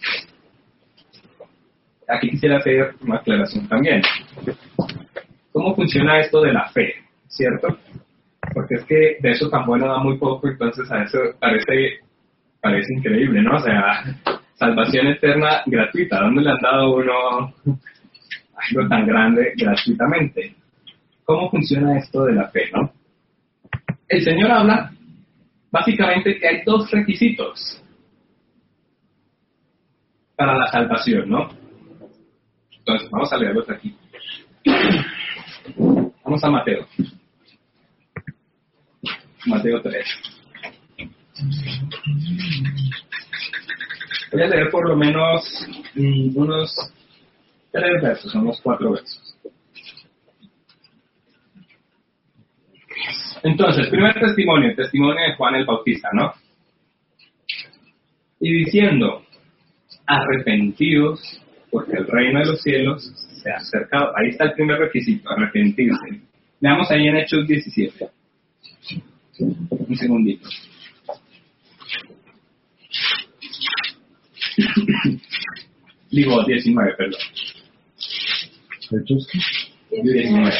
Aquí quisiera hacer una aclaración también. ¿Cómo funciona esto de la fe? ¿Cierto? Porque es que de eso tan bueno da muy poco, entonces a eso parece, parece increíble, ¿no? O sea, salvación eterna gratuita. ¿Dónde le han dado a uno algo tan grande gratuitamente? ¿Cómo funciona esto de la fe, no? El Señor habla básicamente que hay dos requisitos para la salvación, ¿no? Entonces, vamos a leerlos aquí. Vamos a Mateo. Mateo tres. Voy a leer por lo menos mm, unos tres versos, unos cuatro versos. Entonces, primer testimonio, el testimonio de Juan el Bautista, ¿no? Y diciendo, arrepentidos, porque el reino de los cielos se ha acercado. Ahí está el primer requisito, arrepentirse. Veamos ahí en Hechos diecisiete. Un segundito. Digo, diecinueve, perdón. ¿Hechos? diecinueve.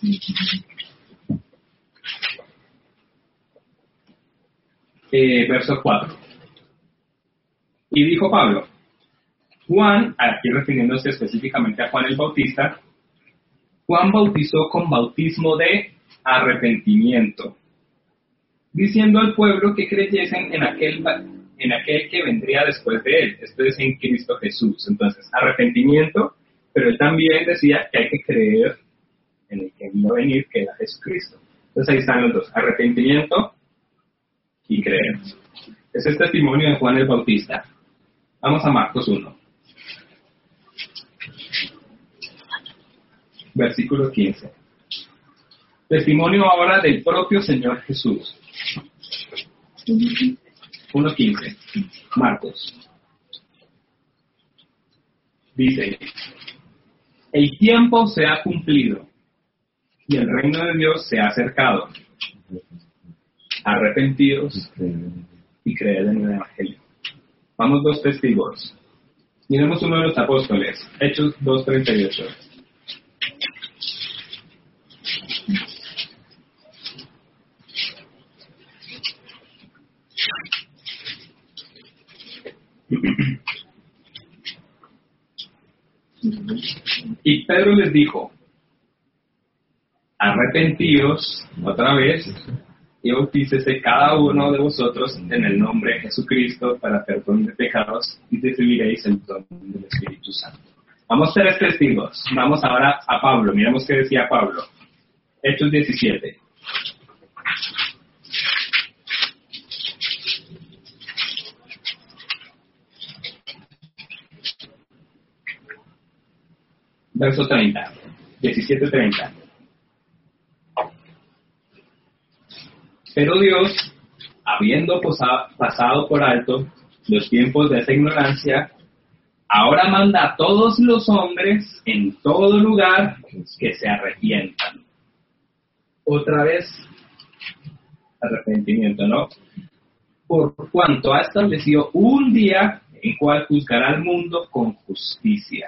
Eh, verso cuatro. Y dijo Pablo, Juan, aquí refiriéndose específicamente a Juan el Bautista, Juan bautizó con bautismo de arrepentimiento, diciendo al pueblo que creyesen en aquel, en aquel que vendría después de él, esto es en Cristo Jesús. Entonces, arrepentimiento, pero él también decía que hay que creer en el que vino a venir, que era Jesucristo. Entonces ahí están los dos, arrepentimiento y creer. Ese es el testimonio de Juan el Bautista. Vamos a Marcos uno. Versículo quince. Testimonio ahora del propio Señor Jesús. uno quince. Marcos. Dice, el tiempo se ha cumplido y el reino de Dios se ha acercado. Arrepentidos y creed en el Evangelio. Vamos dos testigos. Miremos uno de los apóstoles, Hechos dos treinta y ocho. Y Pedro les dijo, arrepentíos otra vez y bautícese cada uno de vosotros en el nombre de Jesucristo para perdón de pecados y recibiréis el don del Espíritu Santo. Vamos tres testigos. Vamos ahora a Pablo. Miremos qué decía Pablo. Hechos diecisiete. Verso treinta. diecisiete treinta. Pero Dios, habiendo posa- pasado por alto los tiempos de esa ignorancia, ahora manda a todos los hombres en todo lugar que se arrepientan. Otra vez, arrepentimiento, ¿no? Por cuanto ha establecido un día en cual juzgará al mundo con justicia.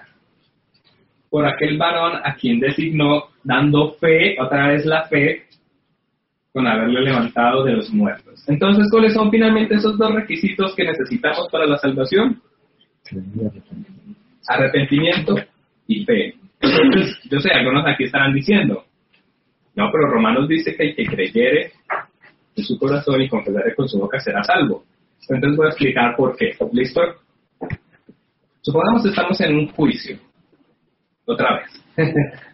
Por aquel varón a quien designó, dando fe, otra vez la fe, con haberle levantado de los muertos. Entonces, ¿cuáles son finalmente esos dos requisitos que necesitamos para la salvación? Arrepentimiento y fe. Entonces, yo sé, algunos aquí estarán diciendo, no, pero Romanos dice que el que creyere en su corazón y confesare con su boca será salvo. Entonces voy a explicar por qué. ¿Listo? Supongamos que estamos en un juicio. Otra vez.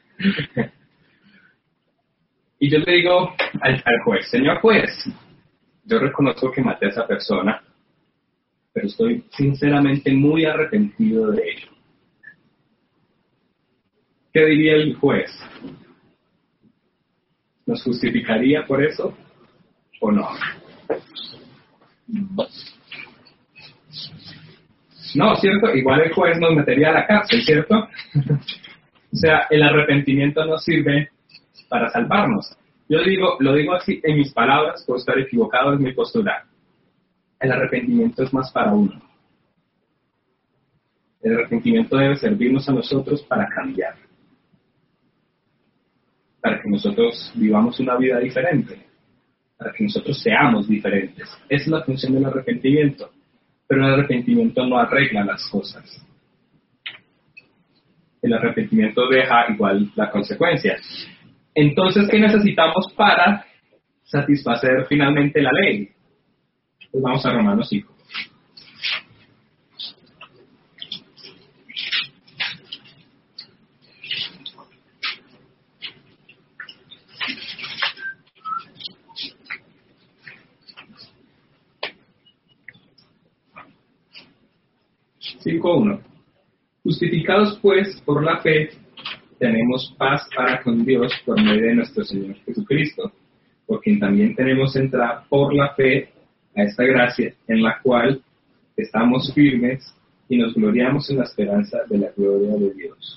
Y yo le digo al, al juez, señor juez, yo reconozco que maté a esa persona, pero estoy sinceramente muy arrepentido de ello. ¿Qué diría el juez? ¿Nos justificaría por eso o no? No, ¿cierto? Igual el juez nos metería a la cárcel, ¿cierto? O sea, el arrepentimiento no sirve para salvarnos. Yo digo, lo digo así en mis palabras, puedo estar equivocado en mi postura. El arrepentimiento es más para uno. El arrepentimiento debe servirnos a nosotros para cambiar. Para que nosotros vivamos una vida diferente. Para que nosotros seamos diferentes. Esa es la función del arrepentimiento. Pero el arrepentimiento no arregla las cosas. El arrepentimiento deja igual la consecuencia. Entonces, ¿qué necesitamos para satisfacer finalmente la ley? Pues vamos a Romanos cinco. cinco uno. Justificados pues por la fe, tenemos paz para con Dios por medio de nuestro Señor Jesucristo, por quien también tenemos entrada por la fe a esta gracia, en la cual estamos firmes y nos gloriamos en la esperanza de la gloria de Dios.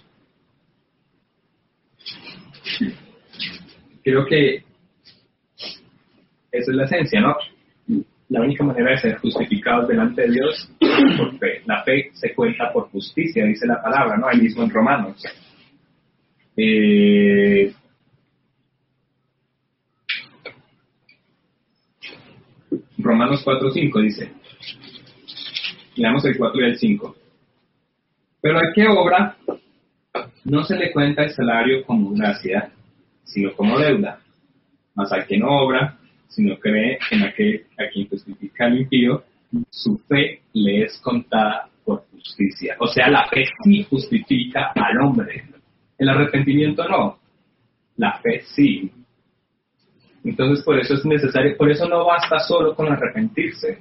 Creo que esa es la esencia, ¿no? La única manera de ser justificados delante de Dios es por fe. La fe se cuenta por justicia, dice la palabra, ¿no? Ahí mismo en Romanos. Eh, Romanos cuatro cinco dice, leamos el cuatro y el cinco. Pero al que obra, no se le cuenta el salario como gracia, sino como deuda. Mas al que no obra, sino cree en aquel a quien justifica al impío, su fe le es contada por justicia. O sea, la fe sí justifica al hombre. El arrepentimiento no. La fe sí. Entonces, por eso es necesario, por eso no basta solo con arrepentirse.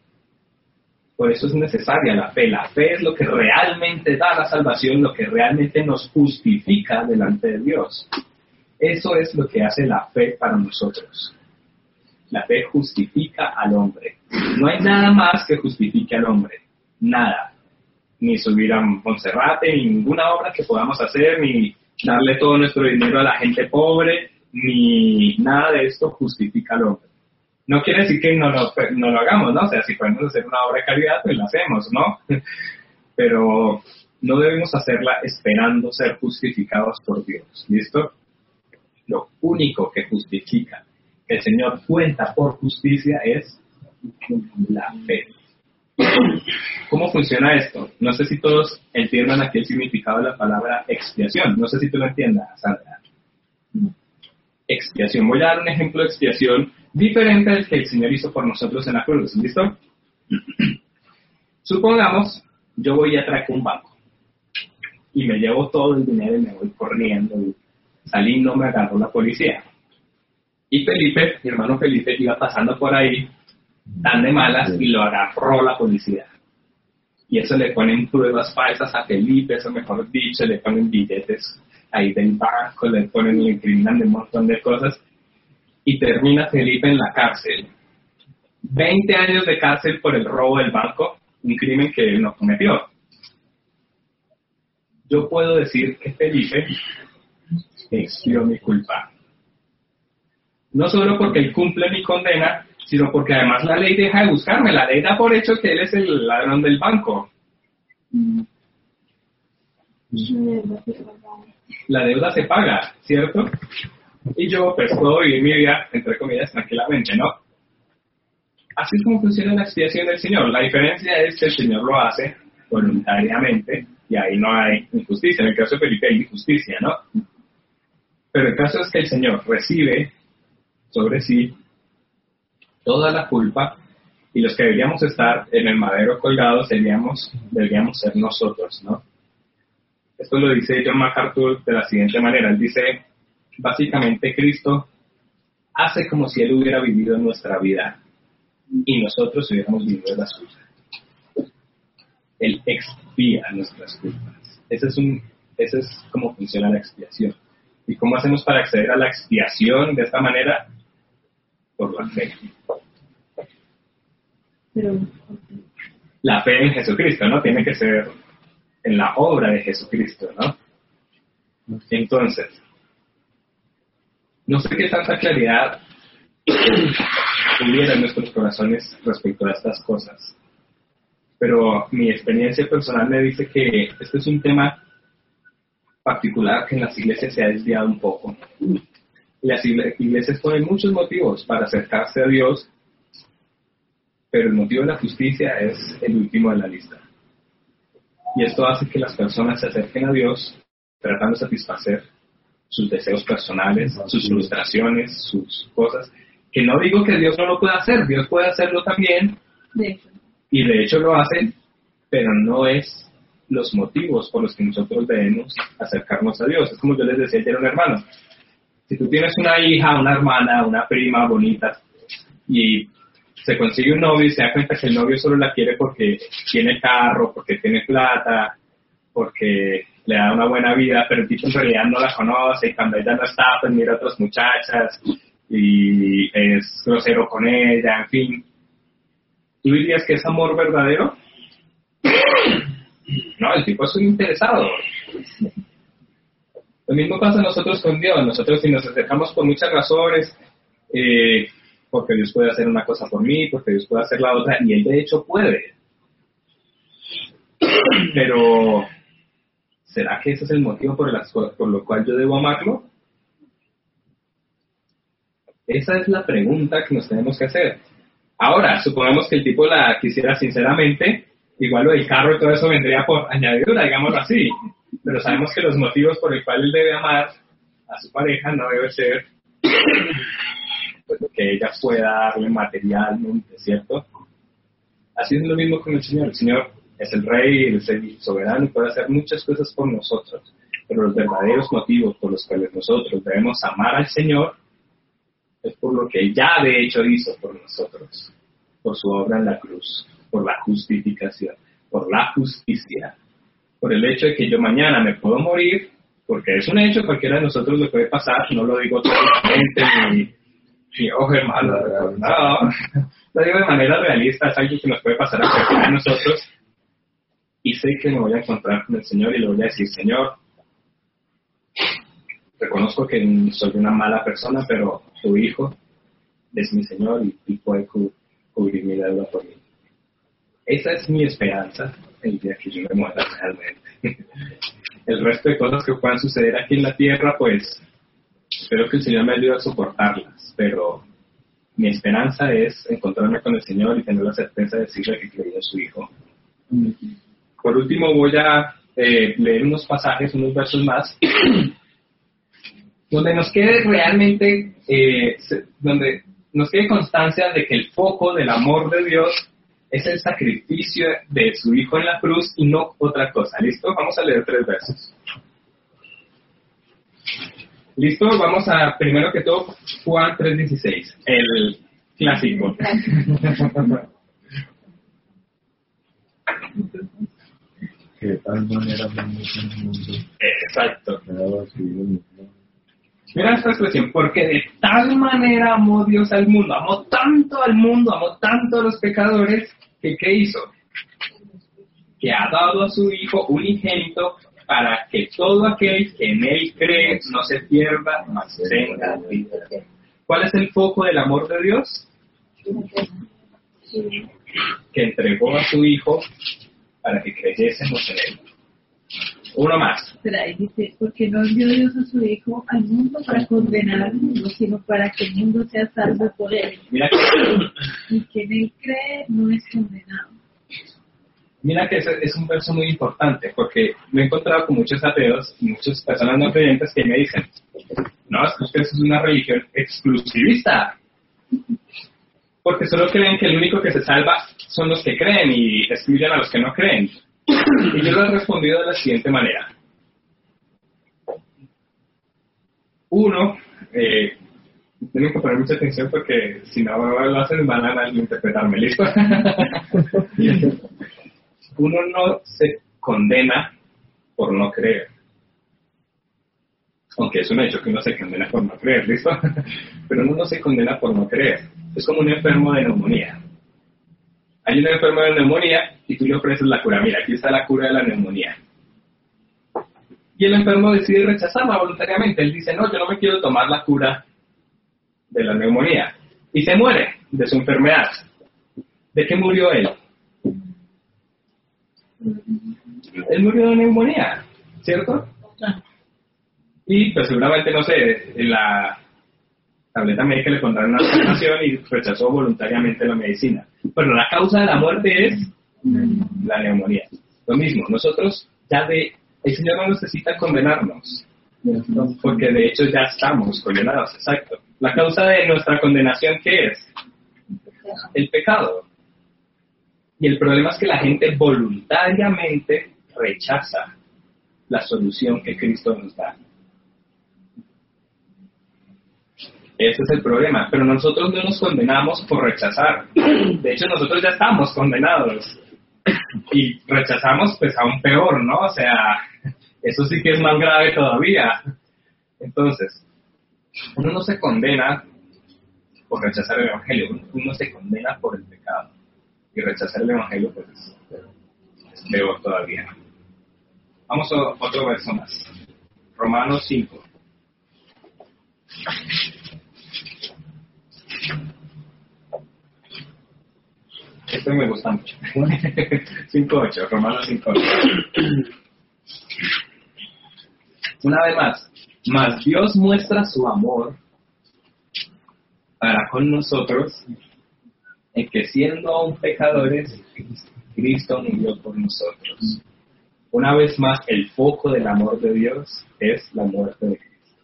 Por eso es necesaria la fe. La fe es lo que realmente da la salvación, lo que realmente nos justifica delante de Dios. Eso es lo que hace la fe para nosotros. La fe justifica al hombre. No hay nada más que justifique al hombre. Nada. Ni subir a Monserrate, ni ninguna obra que podamos hacer, ni darle todo nuestro dinero a la gente pobre, ni nada de esto justifica al hombre. No quiere decir que no lo, no lo hagamos, ¿no? O sea, si podemos hacer una obra de caridad, pues la hacemos, ¿no? Pero no debemos hacerla esperando ser justificados por Dios. ¿Listo? Lo único que justifica, que el Señor cuenta por justicia, es la fe. ¿Cómo funciona esto? No sé si todos entiendan aquí el significado de la palabra expiación. No sé si tú lo entiendas, Sandra. Expiación. Voy a dar un ejemplo de expiación diferente al que el Señor hizo por nosotros en la cruz. ¿Listo? Supongamos, yo voy y atraco un banco y me llevo todo el dinero y me voy corriendo y salí y no me agarró la policía. Y Felipe, mi hermano Felipe, iba pasando por ahí tan de malas y lo agarró la policía. Y eso le ponen pruebas falsas a Felipe, eso mejor dicho, le ponen billetes ahí del banco, le ponen, le incriminan de un montón de cosas y termina Felipe en la cárcel. veinte años de cárcel por el robo del banco, un crimen que él no cometió. Yo puedo decir que Felipe expió mi culpa. No solo porque él cumple mi condena, sino porque además la ley deja de buscarme. La ley da por hecho que él es el ladrón del banco. La deuda se paga, ¿cierto? y yo pues puedo vivir mi vida, entre comillas, tranquilamente, ¿no? Así es como funciona la expiación del Señor. La diferencia es que el Señor lo hace voluntariamente y ahí no hay injusticia. En el caso de Felipe hay injusticia, ¿no? Pero el caso es que el Señor recibe sobre sí toda la culpa y los que deberíamos estar en el madero colgados deberíamos, deberíamos ser nosotros, ¿no? Esto lo dice John MacArthur de la siguiente manera. Él dice, básicamente Cristo hace como si Él hubiera vivido nuestra vida y nosotros hubiéramos vivido la suya. Él expía nuestras culpas. Ese es, un, ese es cómo funciona la expiación. ¿Y cómo hacemos para acceder a la expiación de esta manera? Por la fe. Pero, La fe en Jesucristo, ¿no? Tiene que ser en la obra de Jesucristo, ¿no? Entonces, no sé qué tanta claridad hubiera en nuestros corazones respecto a estas cosas, pero mi experiencia personal me dice que este es un tema particular que en las iglesias se ha desviado un poco. Las iglesias ponen muchos motivos para acercarse a Dios, pero el motivo de la justicia es el último de la lista. Y esto hace que las personas se acerquen a Dios tratando de satisfacer sus deseos personales, sus frustraciones, sus cosas. Que no digo que Dios no lo pueda hacer, Dios puede hacerlo también, de hecho, y de hecho lo hace, pero no es los motivos por los que nosotros debemos acercarnos a Dios. Es como yo les decía ayer a un hermano, si tú tienes una hija, una hermana, una prima bonita, y se consigue un novio y se da cuenta que el novio solo la quiere porque tiene carro, porque tiene plata, porque le da una buena vida, pero el tipo en realidad no la conoce, y cuando ella no está, pues mira a otras muchachas, y es grosero con ella, en fin. ¿Tú dirías que es amor verdadero? No, el tipo es un interesado. Lo mismo pasa nosotros con Dios. Nosotros si nos acercamos por muchas razones, eh, porque Dios puede hacer una cosa por mí, porque Dios puede hacer la otra, y Él de hecho puede. Pero, ¿será que ese es el motivo por, las, por lo cual yo debo amarlo? Esa es la pregunta que nos tenemos que hacer. Ahora, supongamos que el tipo la quisiera sinceramente, igual lo del carro y todo eso vendría por añadidura, digámoslo así. Pero sabemos que los motivos por el cual él debe amar a su pareja no debe ser pues, lo que ella pueda darle materialmente, ¿cierto? Así es lo mismo con el Señor. El Señor es el Rey, es el soberano y puede hacer muchas cosas por nosotros. Pero los verdaderos motivos por los cuales nosotros debemos amar al Señor es por lo que ya de hecho hizo por nosotros, por su obra en la cruz, por la justificación, por la justicia, por el hecho de que yo mañana me puedo morir, porque es un hecho, cualquiera de nosotros le puede pasar, no lo digo totalmente, ni, ni ojo hermano, no, lo digo de manera realista, es algo que nos puede pasar a cualquiera de nosotros, y sé que me voy a encontrar con el Señor y le voy a decir, Señor, reconozco que soy una mala persona, pero tu Hijo es mi Señor y, y puede cu- cubrir mi deuda por mí. Esa es mi esperanza el día que yo me muera realmente. El resto de cosas que puedan suceder aquí en la tierra, pues espero que el Señor me ayude a soportarlas, pero mi esperanza es encontrarme con el Señor y tener la certeza de decirle que creí en su Hijo. Por último voy a eh, leer unos pasajes, unos versos más, donde nos quede realmente, eh, donde nos quede constancia de que el foco del amor de Dios es el sacrificio de su Hijo en la cruz y no otra cosa. ¿Listo? Vamos a leer tres versos. ¿Listo? Vamos a, primero que todo, Juan tres dieciséis, el clásico. Que de tal manera amó Dios al mundo, Exacto. que ha dado a su Hijo unigénito. Mira esta expresión, porque de tal manera amó Dios al mundo, amó tanto al mundo, amó tanto a los pecadores, que ¿qué hizo? Que ha dado a su Hijo unigénito para que todo aquel que en Él cree no se pierda, mas tenga vida. ¿Cuál es el foco del amor de Dios? Que entregó a su Hijo para que creyésemos en Él. Uno más. Espera, ahí dice, porque no envió Dios a su Hijo al mundo para condenar al mundo, sino para que el mundo sea salvo por él. Mira que, Y quien él cree no es condenado. mira que ese es un verso muy importante, porque me he encontrado con muchos ateos y muchas personas no creyentes que me dicen, no, es que eso es una religión exclusivista. Porque solo creen que el único que se salva son los que creen y excluyen a los que no creen. Y yo lo he respondido de la siguiente manera. Uno, eh, tienen que poner mucha atención porque si no lo hacen van a malinterpretarme, ¿listo? Uno no se condena por no creer. Aunque es un hecho que uno se condena por no creer, ¿listo? Pero uno no se condena por no creer. Es como un enfermo de neumonía. Hay un enfermo de neumonía y tú le ofreces la cura. Mira, aquí está la cura de la neumonía. Y el enfermo decide rechazarla voluntariamente. Él dice, no, yo no me quiero tomar la cura de la neumonía. Y se muere de su enfermedad. ¿De qué murió él? Él murió de neumonía, ¿cierto? Y pues seguramente, no sé, la tableta médica le pondrán una afirmación y rechazó voluntariamente la medicina. Pero la causa de la muerte es la neumonía. Lo mismo, nosotros ya de... El Señor no necesita condenarnos, porque de hecho ya estamos condenados, exacto. La causa de nuestra condenación, ¿qué es? El pecado. Y el problema es que la gente voluntariamente rechaza la solución que Cristo nos da. Ese es el problema, pero nosotros no nos condenamos por rechazar. De hecho, nosotros ya estamos condenados. Y rechazamos pues aún peor, ¿no? O sea, eso sí que es más grave todavía. Entonces, uno no se condena por rechazar el Evangelio, uno se condena por el pecado. Y rechazar el Evangelio pues es peor todavía. Vamos a otro verso más. Romanos cinco. Este me gusta mucho. cinco ocho, Romanos cinco ocho. Una vez más, mas Dios muestra su amor para con nosotros en que siendo aún pecadores, Cristo murió por nosotros. Una vez más, el foco del amor de Dios es la muerte de Cristo.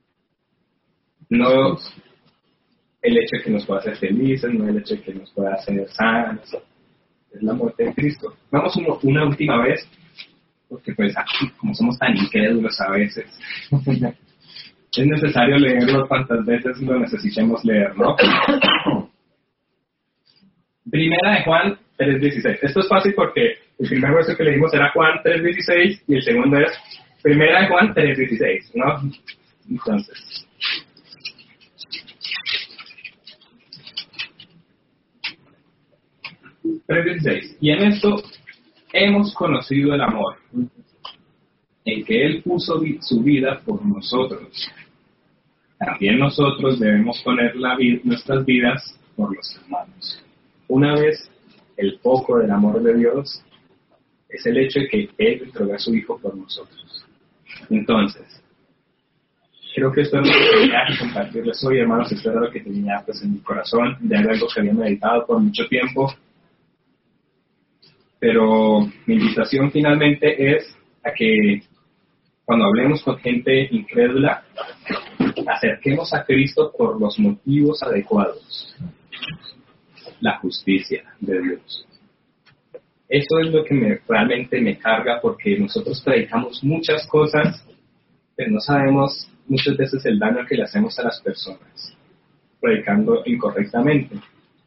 No el hecho de que nos pueda hacer felices, no el hecho de que nos pueda hacer sanos, es la muerte de Cristo. Vamos uno, una última vez, porque pues aquí, como somos tan incrédulos a veces, es necesario leerlo cuantas veces lo necesitemos leer, ¿no? Primera de Juan tres dieciséis. Esto es fácil porque el primer verso que leímos era Juan tres dieciséis y el segundo es Primera de Juan tres dieciséis, ¿no? Entonces... tres dieciséis. Y en esto hemos conocido el amor, en que Él puso vi- su vida por nosotros. También nosotros debemos poner la vi- nuestras vidas por los hermanos. Una vez, el foco del amor de Dios es el hecho de que Él entregó a su Hijo por nosotros. Entonces, creo que esto es lo que tenía que compartirles hoy, hermanos. Esto era lo que tenía pues, en mi corazón. Ya era algo que había meditado por mucho tiempo. Pero mi invitación finalmente es a que cuando hablemos con gente incrédula, acerquemos a Cristo por los motivos adecuados. La justicia de Dios. Eso es lo que me, realmente me carga, porque nosotros predicamos muchas cosas, pero no sabemos muchas veces el daño que le hacemos a las personas, predicando incorrectamente.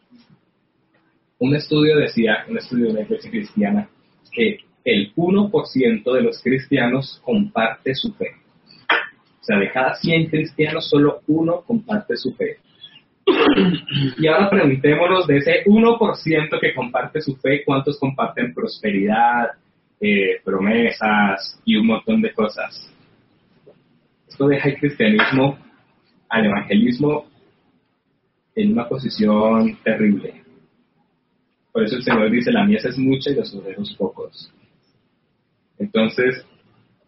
Un estudio decía, un estudio de la iglesia cristiana, que el uno por ciento de los cristianos comparte su fe. O sea, de cada cien cristianos, solo uno comparte su fe. Y ahora preguntémonos de ese uno por ciento que comparte su fe, ¿cuántos comparten prosperidad, eh, promesas y un montón de cosas? Esto deja el cristianismo al evangelismo en una posición terrible. Por eso el Señor dice, la mies es mucha y los obreros pocos. Entonces,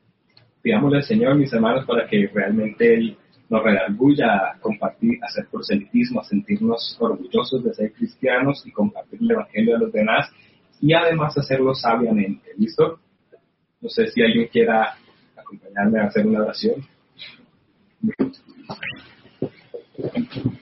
pidámosle al Señor, mis hermanos, para que realmente Él nos redarguya a compartir, a hacer proselitismo, a sentirnos orgullosos de ser cristianos y compartir el Evangelio a los demás y además hacerlo sabiamente. ¿Listo? No sé si alguien quiera acompañarme a hacer una oración.